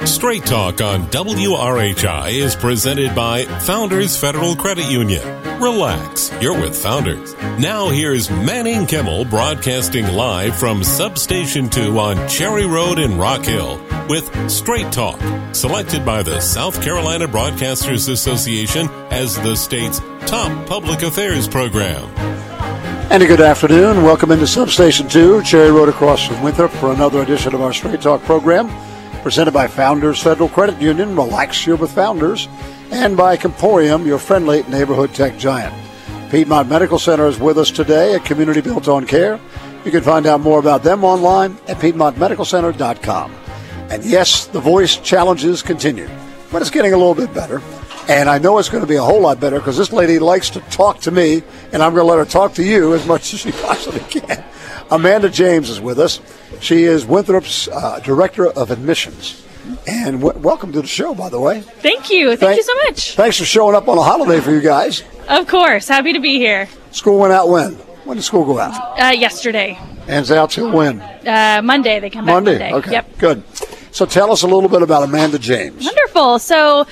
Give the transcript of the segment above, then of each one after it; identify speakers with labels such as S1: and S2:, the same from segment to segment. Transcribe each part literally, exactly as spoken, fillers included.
S1: Straight Talk on W R H I is presented by Founders Federal Credit Union. Relax, you're with Founders. Now here's Manning Kimmel broadcasting live from Substation two on Cherry Road in Rock Hill with Straight Talk, selected by the South Carolina Broadcasters Association as the state's top public affairs program.
S2: And a good afternoon. Welcome into Substation two, Cherry Road across from Winthrop for another edition of our Straight Talk program, presented by Founders Federal Credit Union. Relax, you're with Founders. And by Comporium, your friendly neighborhood tech giant. Piedmont Medical Center is with us today, a community built on care. You can find out more about them online at piedmont medical center dot com. And yes, the voice challenges continue, but it's getting a little bit better. And I know it's going to be a whole lot better because this lady likes to talk to me, and I'm going to let her talk to you as much as she possibly can. Amanda James is with us. She is Winthrop's uh, Director of Admissions. And w- welcome to the show, by the way.
S3: Thank you. Thank, Thank you so much.
S2: Thanks for showing up on a holiday for you guys.
S3: Of course. Happy to be here.
S2: School went out when? When did school go out?
S3: Uh, yesterday.
S2: And it's out till when?
S3: Uh, Monday. They come back
S2: Monday.
S3: Monday.
S2: Okay,
S3: yep.
S2: Good. So tell us a little bit about Amanda James.
S3: Wonderful. So um,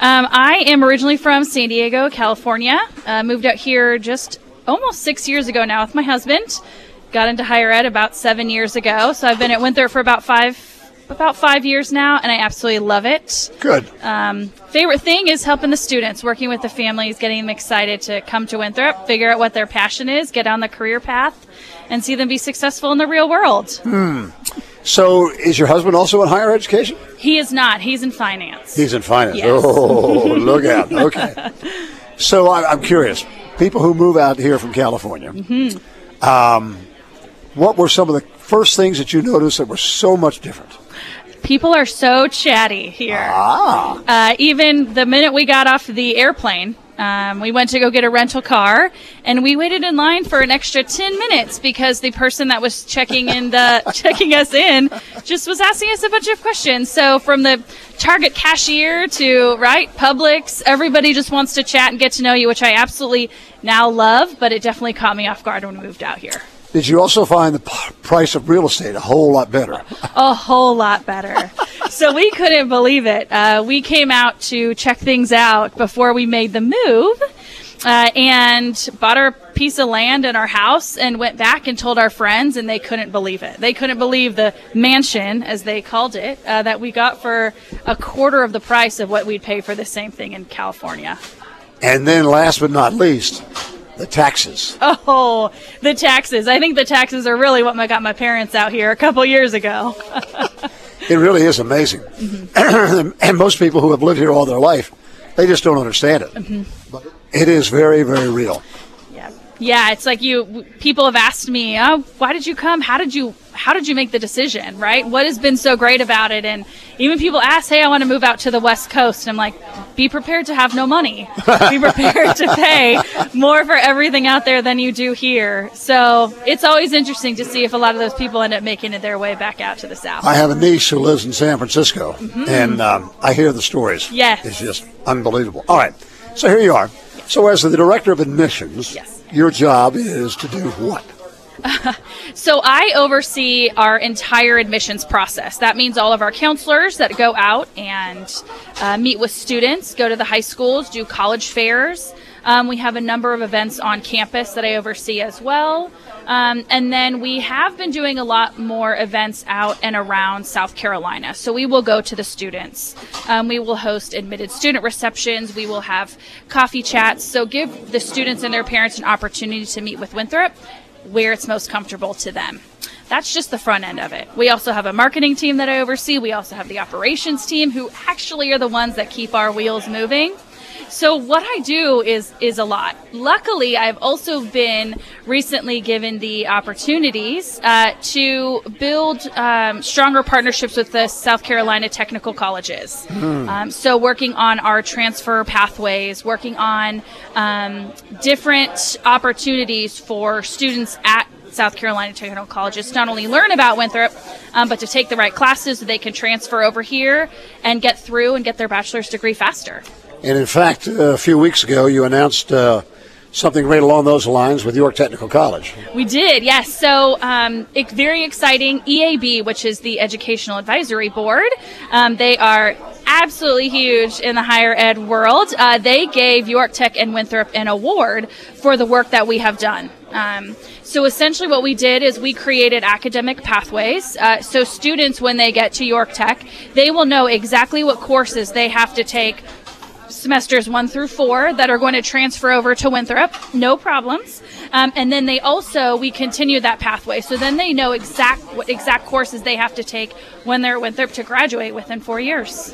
S3: I am originally from San Diego, California. Uh, moved out here just almost six years ago now with my husband. Got into higher ed about seven years ago. So I've been at Winthrop for about five about five years now, and I absolutely love it.
S2: Good.
S3: Um, favorite thing is helping the students, working with the families, getting them excited to come to Winthrop, figure out what their passion is, get on the career path, and see them be successful in the real world.
S2: Hmm. So is your husband also in higher education?
S3: He is not. He's in finance.
S2: He's in finance.
S3: Yes.
S2: Oh, look out. Okay. So I, I'm curious. People who move out here from California, mm-hmm. um, what were some of the first things that you noticed that were so much different?
S3: People are so chatty here.
S2: Ah.
S3: Uh, even the minute we got off the airplane, um, we went to go get a rental car, and we waited in line for an extra ten minutes because the person that was checking in the checking us in just was asking us a bunch of questions. So from the Target cashier to right Publix, everybody just wants to chat and get to know you, which I absolutely now love. But it definitely caught me off guard when we moved out here.
S2: Did you also find the p- price of real estate a whole lot better?
S3: A whole lot better. So we couldn't believe it. Uh, we came out to check things out before we made the move uh, and bought our piece of land and our house and went back and told our friends, and they couldn't believe it. They couldn't believe the mansion, as they called it, uh, that we got for a quarter of the price of what we'd pay for the same thing in California.
S2: And then last but not least, the taxes.
S3: Oh, the taxes. I think the taxes are really what got my parents out here a couple years ago.
S2: It really is amazing. Mm-hmm. And most people who have lived here all their life, they just don't understand it. Mm-hmm. But it is very, very real.
S3: Yeah. Yeah, it's like you people have asked me, oh, why did you come? How did you how did you make the decision, right? What has been so great about it? And even people ask, hey, I want to move out to the West Coast. And I'm like, be prepared to have no money. Be prepared to pay more for everything out there than you do here. So it's always interesting to see if a lot of those people end up making it their way back out to the South.
S2: I have a niece who lives in San Francisco, mm-hmm. and um, I hear the stories.
S3: Yes.
S2: It's just unbelievable. All right, so here you are. Yes. So as the Director of Admissions,
S3: yes. Your
S2: job is to do what?
S3: Uh, so I oversee our entire admissions process. That means all of our counselors that go out and uh, meet with students, go to the high schools, do college fairs. Um, we have a number of events on campus that I oversee as well. Um, and then we have been doing a lot more events out and around South Carolina. So we will go to the students. Um, we will host admitted student receptions. We will have coffee chats. So give the students and their parents an opportunity to meet with Winthrop where it's most comfortable to them. That's just the front end of it. We also have a marketing team that I oversee. We also have the operations team who actually are the ones that keep our wheels moving. So what I do is is a lot. Luckily, I've also been recently given the opportunities uh, to build um, stronger partnerships with the South Carolina technical colleges. Mm. Um, so working on our transfer pathways, working on um, different opportunities for students at South Carolina technical colleges to not only learn about Winthrop, um, but to take the right classes so they can transfer over here and get through and get their bachelor's degree faster.
S2: And in fact, a few weeks ago, you announced uh, something right along those lines with York Technical College.
S3: We did, yes. So um, it, very exciting. E A B, which is the Educational Advisory Board, um, they are absolutely huge in the higher ed world. Uh, they gave York Tech and Winthrop an award for the work that we have done. Um, so essentially what we did is we created academic pathways. Uh, so students, when they get to York Tech, they will know exactly what courses they have to take semesters one through four that are going to transfer over to Winthrop, no problems. Um, and then they also, we continue that pathway. So then they know exact what exact courses they have to take when they're at Winthrop to graduate within four years.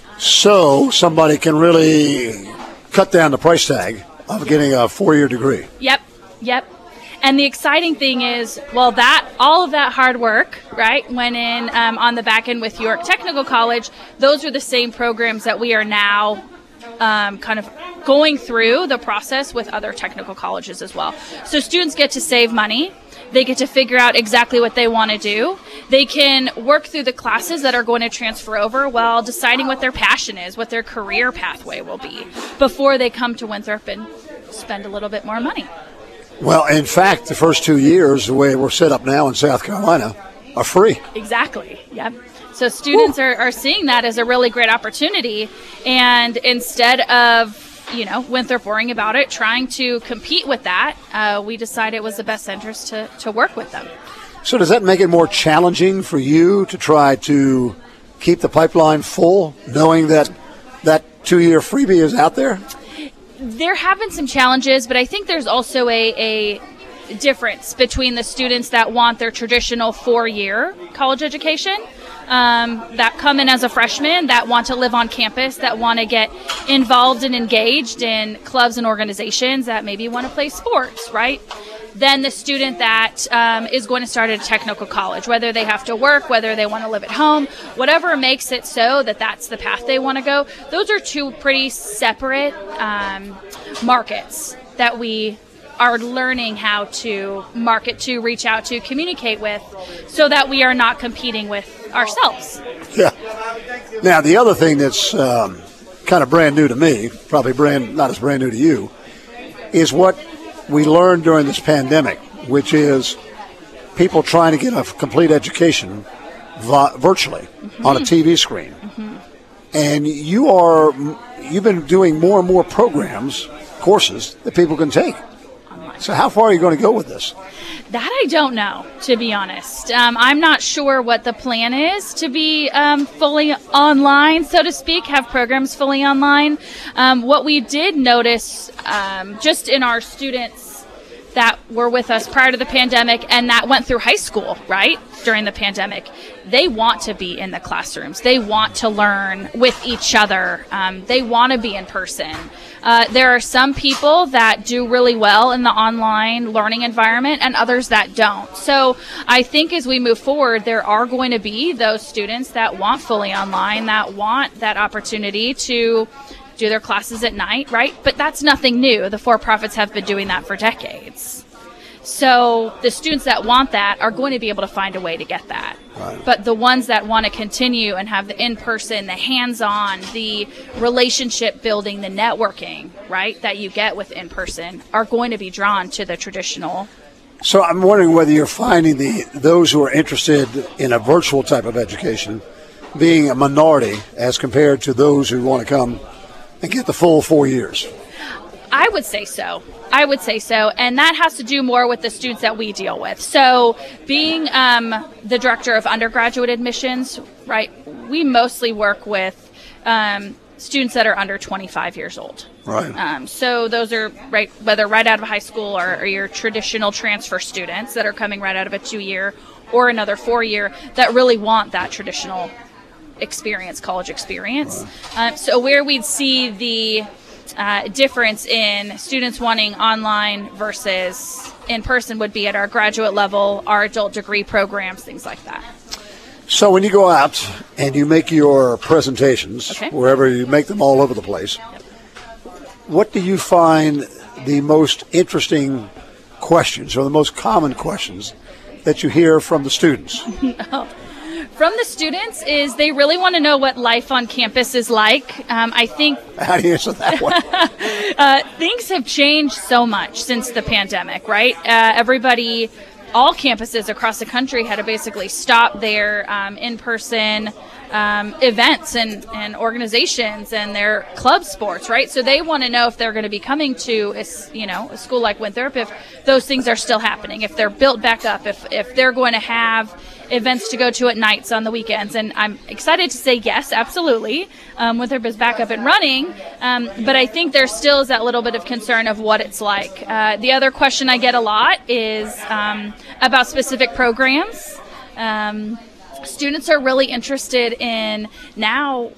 S2: So somebody can really cut down the price tag of getting a four-year degree.
S3: Yep, yep. And the exciting thing is, well, that all of that hard work, right, went in um, on the back end with York Technical College. Those are the same programs that we are now Um, kind of going through the process with other technical colleges as well. So students get to save money. They get to figure out exactly what they want to do. They can work through the classes that are going to transfer over while deciding what their passion is, what their career pathway will be, before they come to Winthrop and spend a little bit more money.
S2: Well, in fact, the first two years, the way we're set up now in South Carolina, are free.
S3: Exactly, yep. So students are, are seeing that as a really great opportunity, and instead of, you know, Winthrop worrying about it, trying to compete with that, uh, we decided it was the best interest to, to work with them.
S2: So does that make it more challenging for you to try to keep the pipeline full, knowing that that two-year freebie is out there?
S3: There have been some challenges, but I think there's also a, a difference between the students that want their traditional four-year college education, um, that come in as a freshman, that want to live on campus, that want to get involved and engaged in clubs and organizations, that maybe want to play sports, right? Then the student that um, is going to start at a technical college, whether they have to work, whether they want to live at home, whatever makes it so that that's the path they want to go. Those are two pretty separate um, markets that we are learning how to market to, reach out to, communicate with, so that we are not competing with ourselves.
S2: Yeah. Now, the other thing that's um, kind of brand new to me, probably brand not as brand new to you, is what we learned during this pandemic, which is people trying to get a complete education vi- virtually mm-hmm. on a T V screen. Mm-hmm. And you are, you've been doing more and more programs, courses that people can take. So how far are you going to go with this?
S3: That I don't know, to be honest. Um, I'm not sure what the plan is to be um, fully online, so to speak, have programs fully online. Um, what we did notice um, just in our students that were with us prior to the pandemic and that went through high school, right, during the pandemic, they want to be in the classrooms. They want to learn with each other. Um, they want to be in person. Uh, there are some people that do really well in the online learning environment and others that don't. So I think as we move forward, there are going to be those students that want fully online, that want that opportunity to do their classes at night, right? But that's nothing new. The for-profits have been doing that for decades. So the students that want that are going to be able to find a way to get that. Right. But the ones that want to continue and have the in-person, the hands-on, the relationship building, the networking, right, that you get with in-person are going to be drawn to the traditional.
S2: So I'm wondering whether you're finding the those who are interested in a virtual type of education being a minority as compared to those who want to come and get the full four years.
S3: I would say so. I would say so. And that has to do more with the students that we deal with. So being um, the director of undergraduate admissions, right, we mostly work with um, students that are under twenty-five years old.
S2: Right.
S3: Um, so those are, right, whether right out of high school or, or your traditional transfer students that are coming right out of a two-year or another four-year that really want that traditional experience, college experience. Right. Um, so where we'd see the Uh, difference in students wanting online versus in person would be at our graduate level, our adult degree programs, things like that.
S2: So when you go out and you make your presentations,
S3: okay.
S2: wherever you make them all over the place, yep. what do you find the most interesting questions or the most common questions that you hear from the students?
S3: oh. From the students is they really want to know what life on campus is like. Um, I think
S2: How do you answer that one?
S3: uh, things have changed so much since the pandemic, right? Uh, everybody, all campuses across the country had to basically stop their um, in-person um, events and, and organizations and their club sports, right? So they want to know if they're going to be coming to a, you know, a school like Winthrop, if those things are still happening, if they're built back up, if, if they're going to have events to go to at nights on the weekends. And I'm excited to say yes, absolutely. Um, Winthrop is back up and running. Um, but I think there still is that little bit of concern of what it's like. Uh, the other question I get a lot is um, about specific programs. Um, students are really interested in now,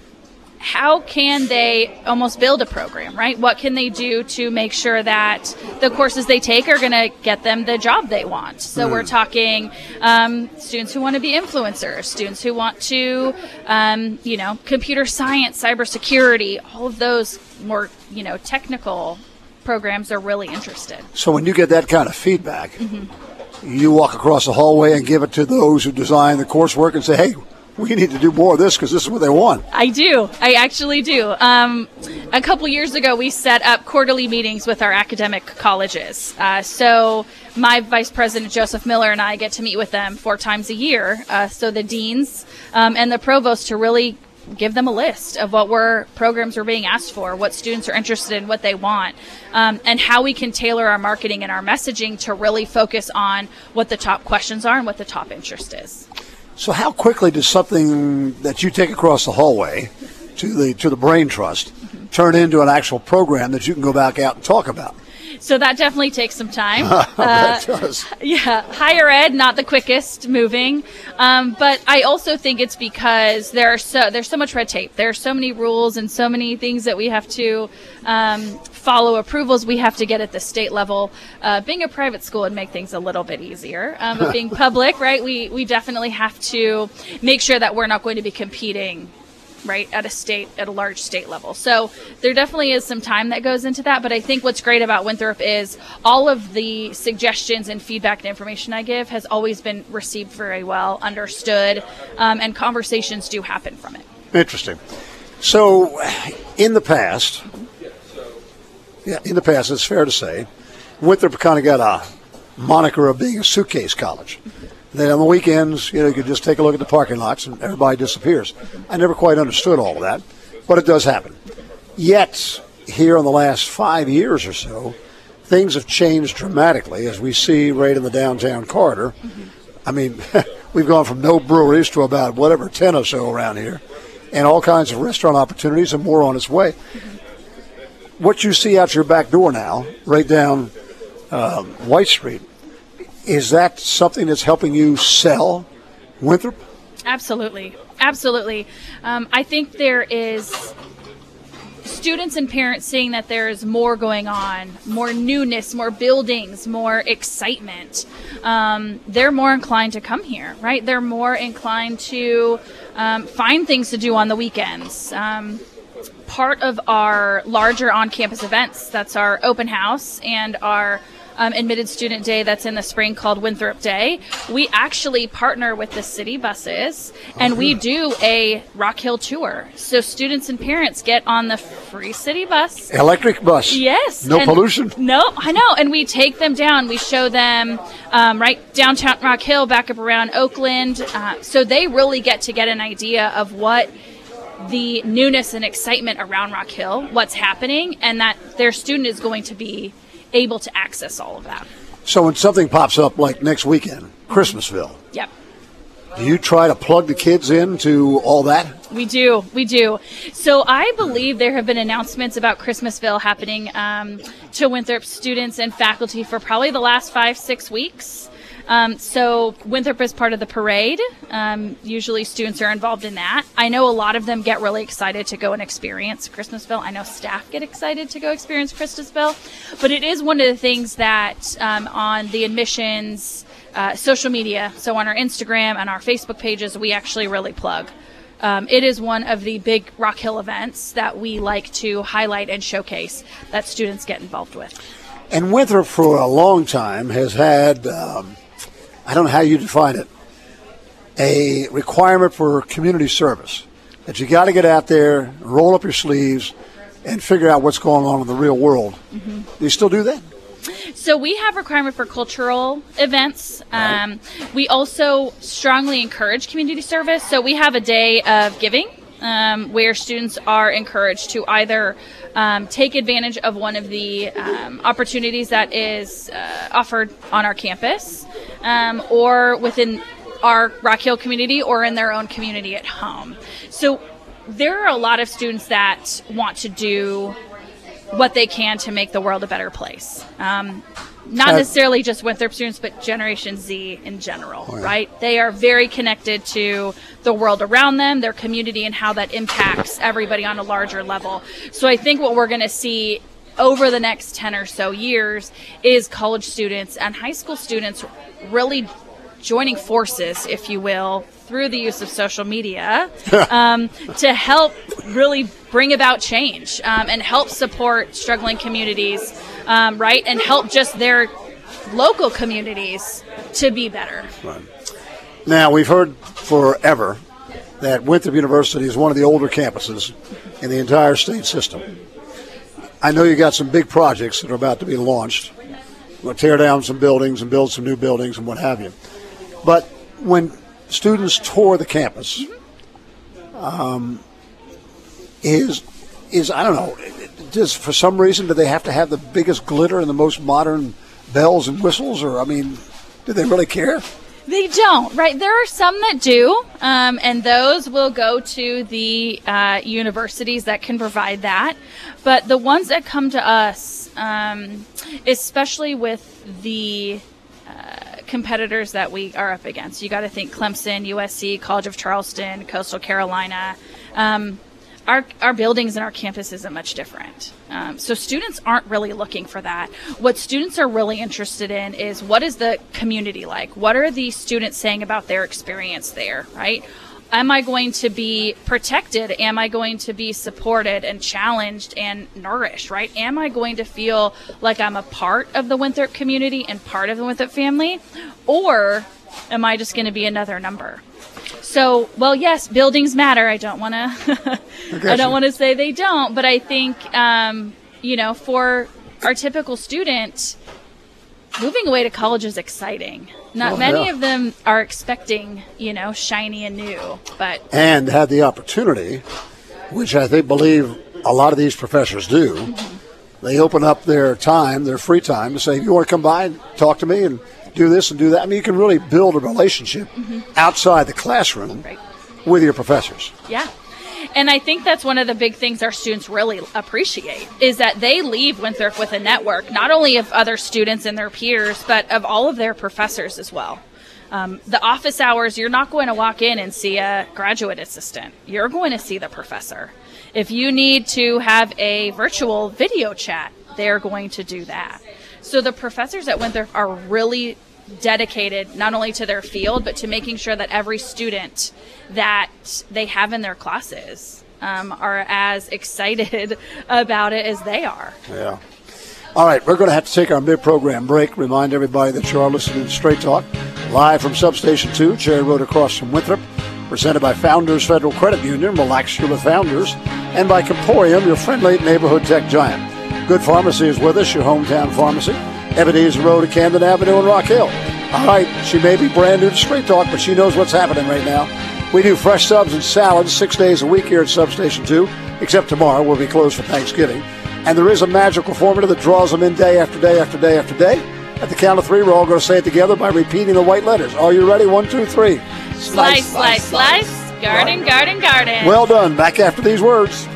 S3: how can they almost build a program, right? What can they do to make sure that the courses they take are going to get them the job they want? So mm. we're talking um, students who want to be influencers, students who want to, um, you know, computer science, cybersecurity, all of those more, you know, technical programs are really interested.
S2: So when you get that kind of feedback,
S3: mm-hmm.
S2: you walk across the hallway and give it to those who design the coursework and say, hey, we need to do more of this because this is what they want.
S3: I do. I actually do. Um, a couple years ago, we set up quarterly meetings with our academic colleges. Uh, so my vice president, Joseph Miller, and I get to meet with them four times a year. Uh, so the deans um, and the provost to really give them a list of what we're, programs we're being asked for, what students are interested in, what they want, um, and how we can tailor our marketing and our messaging to really focus on what the top questions are and what the top interest is.
S2: So how quickly does something that you take across the hallway to the to the Brain Trust mm-hmm. turn into an actual program that you can go back out and talk about?
S3: So that definitely takes some time.
S2: that
S3: uh,
S2: does.
S3: Yeah, higher ed, not the quickest moving. Um, but I also think it's because there are so there's so much red tape. There are so many rules and so many things that we have to um, follow, approvals we have to get at the state level. Uh, being a private school would make things a little bit easier. Um, but being public, right, we, we definitely have to make sure that we're not going to be competing right, at a state, at a large state level. So there definitely is some time that goes into that, but I think what's great about Winthrop is all of the suggestions and feedback and information I give has always been received very well, understood, um, and conversations do happen from it.
S2: Interesting. So in the past, yeah, in the past, it's fair to say, Winthrop kind of got a moniker of being a suitcase college. Then on the weekends, you know, you could just take a look at the parking lots and everybody disappears. I never quite understood all of that, but it does happen. Yet, here in the last five years or so, things have changed dramatically, as we see right in the downtown corridor. Mm-hmm. I mean, we've gone from no breweries to about whatever, ten or so around here, and all kinds of restaurant opportunities and more on its way. Mm-hmm. What you see out your back door now, right down um, White Street, is that something that's helping you sell Winthrop?
S3: Absolutely. Absolutely. Um, I think there is students and parents seeing that there's more going on, more newness, more buildings, more excitement. Um, they're more inclined to come here, right? They're more inclined to um, find things to do on the weekends. Um, part of our larger on-campus events, that's our open house and our Um, admitted student day that's in the spring called Winthrop Day. We actually partner with the city buses and oh, we do a Rock Hill tour. So students and parents get on the free city bus.
S2: Electric bus.
S3: Yes.
S2: No pollution.
S3: No, I know. And we take them down. We show them um, right downtown Rock Hill, back up around Oakland. Uh, so they really get to get an idea of what the newness and excitement around Rock Hill, what's happening, and that their student is going to be able to access all of that.
S2: So when something pops up like next weekend, Christmasville,
S3: yep.
S2: do you try to plug the kids into all that?
S3: We do. We do. So I believe there have been announcements about Christmasville happening um, to Winthrop students and faculty for probably the last five, six weeks. Um, so Winthrop is part of the parade. Um, usually students are involved in that. I know a lot of them get really excited to go and experience Christmasville. I know staff get excited to go experience Christmasville. But it is one of the things that um, on the admissions uh, social media, so on our Instagram and our Facebook pages, we actually really plug. Um, it is one of the big Rock Hill events that we like to highlight and showcase that students get involved with.
S2: And Winthrop for a long time has had... Um, I don't know how you define it, a requirement for community service, that you got to get out there, roll up your sleeves, and figure out what's going on in the real world. Mm-hmm. Do you still do that?
S3: So we have requirement for cultural events. Right. Um, we also strongly encourage community service. So we have a day of giving um, where students are encouraged to either um, take advantage of one of the um, opportunities that is uh, offered on our campus um, or within our Rock Hill community or in their own community at home. So there are a lot of students that want to do what they can to make the world a better place. Um, not uh, necessarily just Winthrop students, but Generation Z in general, oh yeah. right? They are very connected to the world around them, their community, and how that impacts everybody on a larger level. So I think what we're going to see over the next ten or so years is college students and high school students really joining forces, if you will, through the use of social media um, to help really bring about change um, and help support struggling communities, um, right, and help just their local communities to be better.
S2: Right. Now, we've heard forever that Winthrop University is one of the older campuses in the entire state system. I know you got some big projects that are about to be launched. We'll tear down some buildings and build some new buildings and what have you. But when students tour the campus, um, is, is I don't know, does for some reason do they have to have the biggest glitter and the most modern bells and whistles? Or, I mean, do they really care?
S3: They don't, right? There are some that do, um, and those will go to the uh, universities that can provide that. But the ones that come to us, um, especially with the uh, competitors that we are up against, you got to think Clemson, U S C, College of Charleston, Coastal Carolina. Um, Our our buildings and our campus isn't much different. Um, so students aren't really looking for that. What students are really interested in is what is the community like? What are the students saying about their experience there, right? Am I going to be protected? Am I going to be supported and challenged and nourished, right? Am I going to feel like I'm a part of the Winthrop community and part of the Winthrop family? Or am I just going to be another number? So, well, yes, buildings matter. I don't want to, I don't want to say they don't, but I think, um, you know, for our typical student, moving away to college is exciting. Not oh, many yeah. of them are expecting, you know, shiny and new, but
S2: and had the opportunity, which I think believe a lot of these professors do. Mm-hmm. They open up their time, their free time, to say, "You want to come by and talk to me and do this and do that." I mean, you can really build a relationship mm-hmm. outside the classroom right. with your professors.
S3: Yeah. And I think that's one of the big things our students really appreciate is that they leave Winthrop with a network, not only of other students and their peers, but of all of their professors as well. Um, the office hours, you're not going to walk in and see a graduate assistant. You're going to see the professor. If you need to have a virtual video chat, they're going to do that. So the professors at Winthrop are really dedicated not only to their field, but to making sure that every student that they have in their classes um, are as excited about it as they are.
S2: Yeah. All right, we're going to have to take our mid-program break. Remind everybody that you are listening to Straight Talk, live from Substation two, Cherry Road across from Winthrop, presented by Founders Federal Credit Union, Relax Your with Founders, and by Comporium, your friendly neighborhood tech giant. Good Pharmacy is with us, your hometown pharmacy. Ebenezer Road at Camden Avenue in Rock Hill. All right, she may be brand new to Straight Talk, but she knows what's happening right now. We do fresh subs and salads six days a week here at Substation two, except tomorrow we'll be closed for Thanksgiving. And there is a magical formula that draws them in day after day after day after day. At the count of three, we're all going to say it together by repeating the white letters. Are you ready? One, two, three.
S3: Slice, slice, slice. slice. Garden, right. garden, garden.
S2: Well done. Back after these words.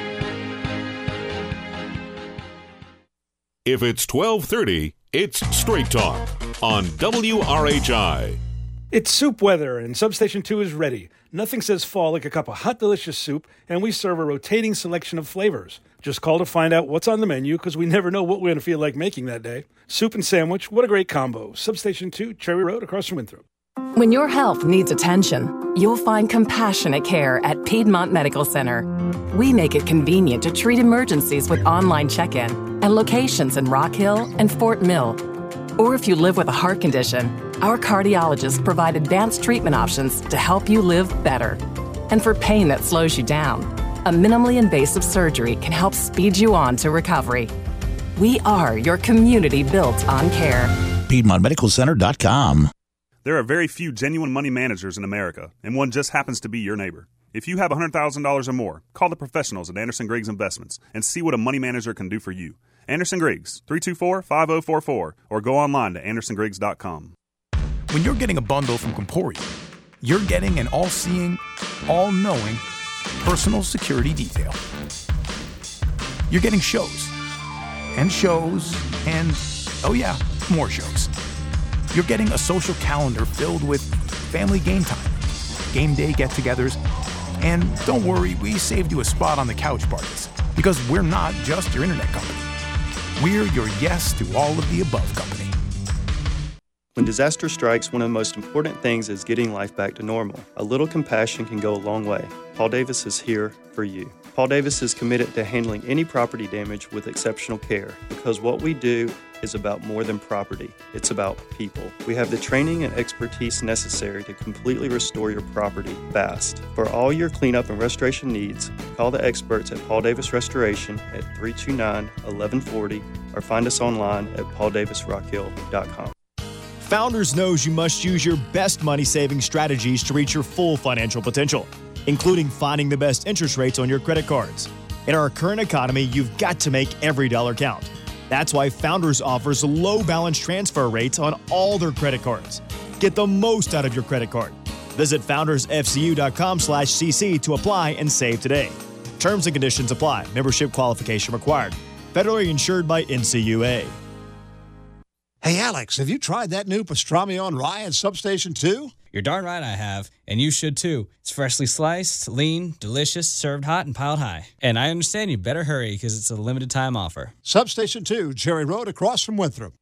S1: If it's twelve thirty, it's Straight Talk on W R H I.
S4: It's soup weather, and Substation two is ready. Nothing says fall like a cup of hot, delicious soup, and we serve a rotating selection of flavors. Just call to find out what's on the menu, because we never know what we're going to feel like making that day. Soup and sandwich, what a great combo. Substation two, Cherry Road, across from Winthrop.
S5: When your health needs attention, you'll find compassionate care at Piedmont Medical Center. We make it convenient to treat emergencies with online check-in and locations in Rock Hill and Fort Mill. Or if you live with a heart condition, Our cardiologists provide advanced treatment options to help you live better. And for pain that slows you down, a minimally invasive surgery can help speed you on to recovery. We are your community built on care.
S6: Piedmont Medical Center dot com.
S7: There are very few genuine money managers in America, and one just happens to be your neighbor. If you have one hundred thousand dollars or more, call the professionals at Anderson Griggs Investments and see what a money manager can do for you. Anderson Griggs, three two four, five zero four four, or go online to anderson griggs dot com.
S8: When you're getting a bundle from Comporium, you're getting an all-seeing, all-knowing personal security detail. You're getting shows, and shows, and, oh yeah, more shows. You're getting a social calendar filled with family game time, game day get-togethers, and don't worry, we saved you a spot on the couch parties, because we're not just your internet company. We're your yes to all of the above company.
S9: When disaster strikes, one of the most important things is getting life back to normal. A little compassion can go a long way. Paul Davis is here for you. Paul Davis is committed to handling any property damage with exceptional care, because what we do is about more than property. It's about people. We have the training and expertise necessary to completely restore your property fast. For all your cleanup and restoration needs, call the experts at Paul Davis Restoration at three two nine, one one four zero or find us online at paul davis rock hill dot com.
S10: Founders knows you must use your best money-saving strategies to reach your full financial potential, including finding the best interest rates on your credit cards. In our current economy, you've got to make every dollar count. That's why Founders offers low balance transfer rates on all their credit cards. Get the most out of your credit card. Visit founders f c u dot com slash c c to apply and save today. Terms and conditions apply. Membership qualification required. Federally insured by N C U A.
S2: Hey, Alex, have you tried that new pastrami on rye at Substation two?
S11: You're darn right I have, and you should too. It's freshly sliced, lean, delicious, served hot, and piled high. And I understand you better hurry because it's a limited time offer.
S2: Substation two, Cherry Road, across from Winthrop.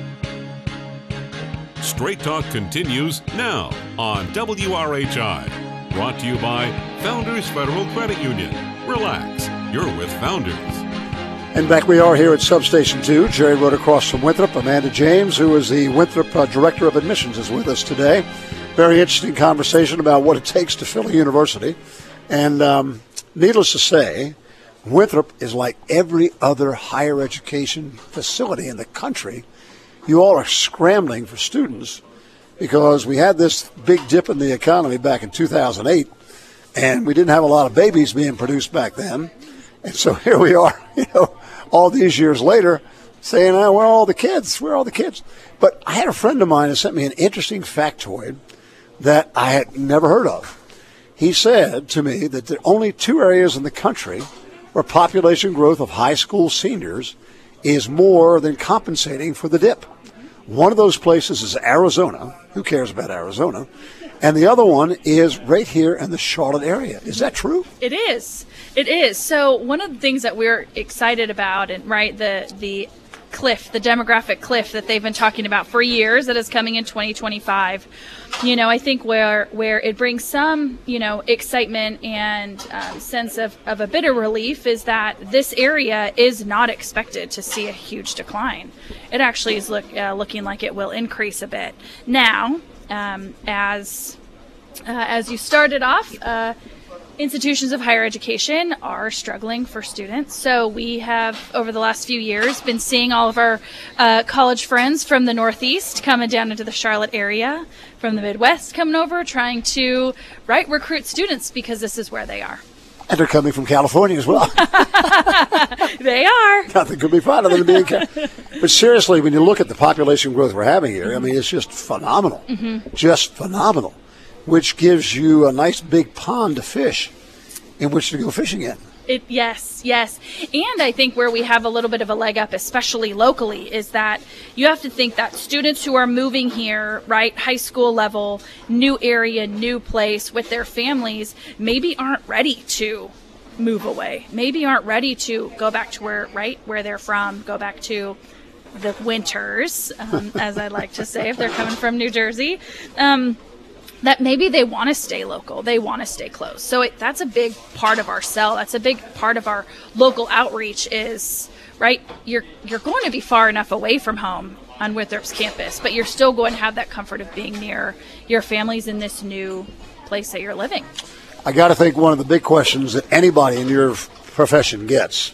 S1: Straight Talk continues now on W R H I. Brought to you by Founders Federal Credit Union. Relax, you're with Founders.
S2: And back we are here at Substation two, Cherry Road, across from Winthrop. Amanda James, who is the Winthrop uh, Director of Admissions, is with us today. Very interesting conversation about what it takes to fill a university. And um, needless to say, Winthrop is like every other higher education facility in the country. You all are scrambling for students because we had this big dip in the economy back in two thousand eight, and we didn't have a lot of babies being produced back then. And so here we are, you know, all these years later, saying, oh, where are all the kids? Where are all the kids? But I had a friend of mine who sent me an interesting factoid that I had never heard of. He said to me that there are only two areas in the country where population growth of high school seniors is more than compensating for the dip. One of those places is Arizona. Who cares about Arizona? And the other one is right here in the Charlotte area. Is that true?
S3: It is. It is. So one of the things that we're excited about, and right, the the cliff, the demographic cliff that they've been talking about for years that is coming in twenty twenty-five, you know, I think where where it brings some, you know, excitement and um, sense of, of a bit of relief is that this area is not expected to see a huge decline. It actually is look, uh, looking like it will increase a bit. Now, um, as uh, as you started off, uh, institutions of higher education are struggling for students. So we have, over the last few years, been seeing all of our uh, college friends from the Northeast coming down into the Charlotte area, from the Midwest coming over, trying to, right, recruit students because this is where they are.
S2: And they're coming from California as well.
S3: They are.
S2: Nothing could be finer than being California. But seriously, when you look at the population growth we're having here, I mean, it's just phenomenal. Mm-hmm. Just phenomenal. Which gives you a nice big pond to fish in which to go fishing in.
S3: It, yes, yes. And I think where we have a little bit of a leg up, especially locally, is that you have to think that students who are moving here, right, high school level, new area, new place with their families, maybe aren't ready to move away. Maybe aren't ready to go back to where, right, where they're from, go back to the winters, um, as I like to say, if they're coming from New Jersey. Um, that maybe they want to stay local, they want to stay close. So it, that's a big part of our sell. That's a big part of our local outreach is, right, you're you're going to be far enough away from home. on Winthrop's campus, but you're still going to have that comfort of being near your families in this new place that you're living.
S2: I got to think one of the big questions that anybody in your profession gets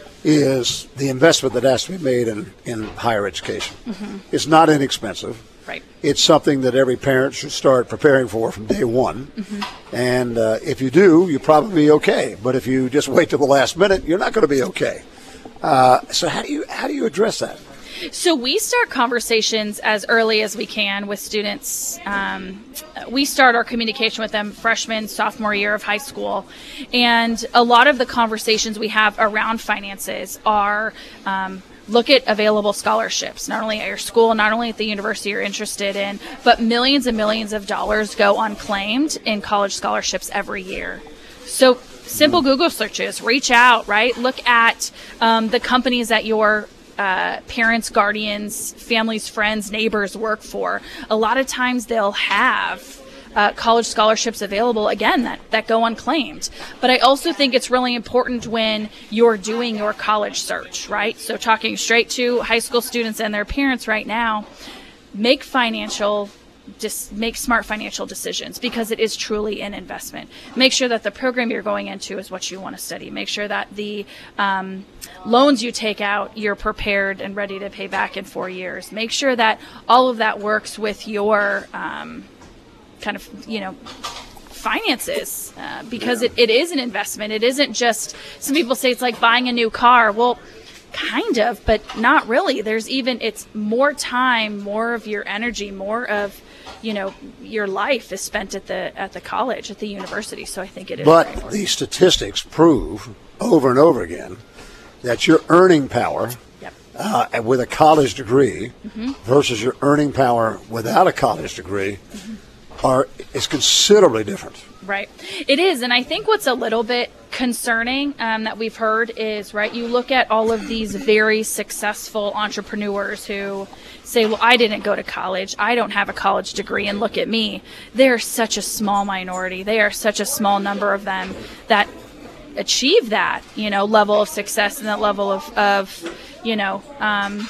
S2: is the investment that has to be made in, in higher education. Mm-hmm. It's not inexpensive.
S3: Right.
S2: It's something that every parent should start preparing for from day one. Mm-hmm. And uh, if you do, you'll probably be okay. But if you just wait till the last minute, you're not going to be okay. Uh, so how do you how do you address that?
S3: So we start conversations as early as we can with students. Um, we start our communication with them freshman, sophomore year of high school. And a lot of the conversations we have around finances are um, look at available scholarships, not only at your school, not only at the university you're interested in, but millions and millions of dollars go unclaimed in college scholarships every year. So simple Google searches, reach out, right? Look at um, the companies that your uh, parents, guardians, families, friends, neighbors work for. A lot of times they'll have uh, college scholarships available, again, that, that go unclaimed. But I also think it's really important when you're doing your college search, right? So talking straight to high school students and their parents right now, make financial Just make smart financial decisions, because it is truly an investment. Make sure that the program you're going into is what you want to study. Make sure that the um, loans you take out, you're prepared and ready to pay back in four years. Make sure that all of that works with your um, kind of, you know, finances, uh, because yeah. it, it is an investment. It isn't just, some people say it's like buying a new car. Well, kind of, but not really. There's even, it's more time, more of your energy, more of, you know, your life is spent at the at the college, at the university. So I think it is.
S2: But the statistics prove over and over again that your earning power
S3: yep.
S2: uh, with a college degree mm-hmm. versus your earning power without a college degree mm-hmm. are is considerably different.
S3: Right. It is. And I think what's a little bit concerning um, that we've heard is, right, you look at all of these very successful entrepreneurs who say, well, I didn't go to college. I don't have a college degree. And look at me. They're such a small minority. They are such a small number of them that achieve that, you know, level of success and that level of, of you know, um,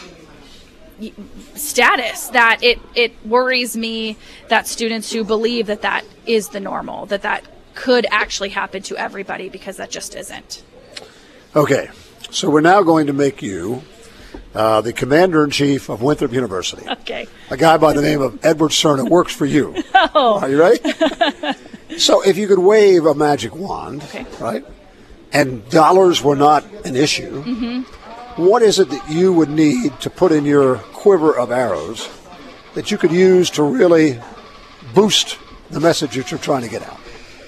S3: status, that it, it worries me that students who believe that that is the normal, that that could actually happen to everybody, because that just isn't.
S2: Okay, so we're now going to make you uh, the commander-in-chief of Winthrop University.
S3: Okay.
S2: A guy by the name of Edward Cerna works for you.
S3: Oh.
S2: Are you ready? So if you could wave a magic wand,
S3: okay.
S2: right, and dollars were not an issue,
S3: mm-hmm.
S2: what is it that you would need to put in your quiver of arrows that you could use to really boost the message that you're trying to get out?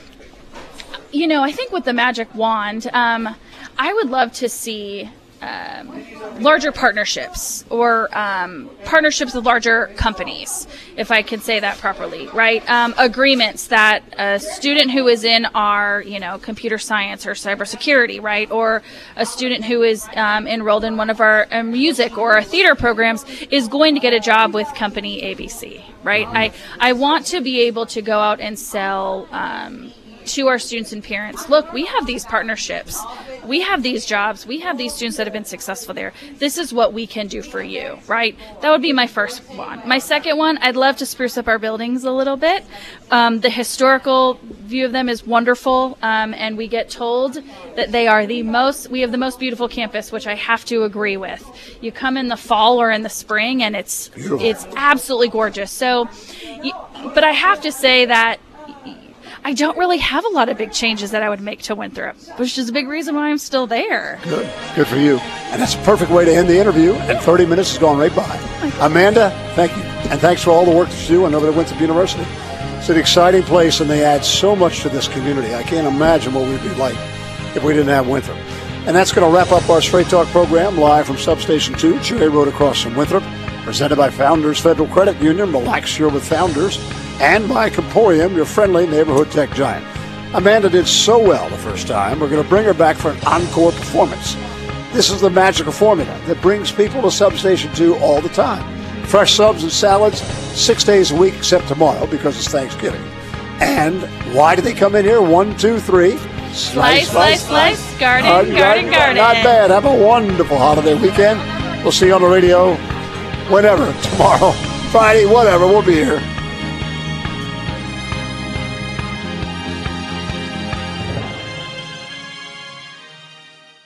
S3: You know, I think with the magic wand, um, I would love to see um, larger partnerships or um, partnerships with larger companies, if I can say that properly, right? Um, agreements that a student who is in our, you know, computer science or cybersecurity, right, or a student who is um, enrolled in one of our uh, music or our theater programs is going to get a job with company A B C, right? I, I want to be able to go out and sell um, to our students and parents, look, we have these partnerships, we have these jobs, we have these students that have been successful there. This is what we can do for you, right? That would be my first one. My second one, I'd love to spruce up our buildings a little bit. Um, the historical view of them is wonderful, um, and we get told that they are the most, we have the most beautiful campus, which I have to agree with. You come in the fall or in the spring, and it's Beautiful. It's absolutely gorgeous. So, but I have to say that I don't really have a lot of big changes that I would make to Winthrop, which is a big reason why I'm still there.
S2: Good. Good for you. And that's a perfect way to end the interview, and thirty minutes has gone right by. Amanda, thank you. And thanks for all the work that you do over at Winthrop University. It's an exciting place, and they add so much to this community. I can't imagine what we'd be like if we didn't have Winthrop. And that's going to wrap up our Straight Talk program live from Substation two, Cherry Road across from Winthrop, presented by Founders Federal Credit Union. Relax here with Founders. And by Comporium, your friendly neighborhood tech giant. Amanda did so well the first time, we're going to bring her back for an encore performance. This is the magical formula that brings people to Substation two all the time. Fresh subs and salads, six days a week except tomorrow because it's Thanksgiving. And why do they come in here? One, two, three.
S3: Slice, slice, slice. slice. slice. Garden, uh, garden, garden, garden.
S2: Not bad. Have a wonderful holiday weekend. We'll see you on the radio whenever, tomorrow, Friday, whatever, we'll be here.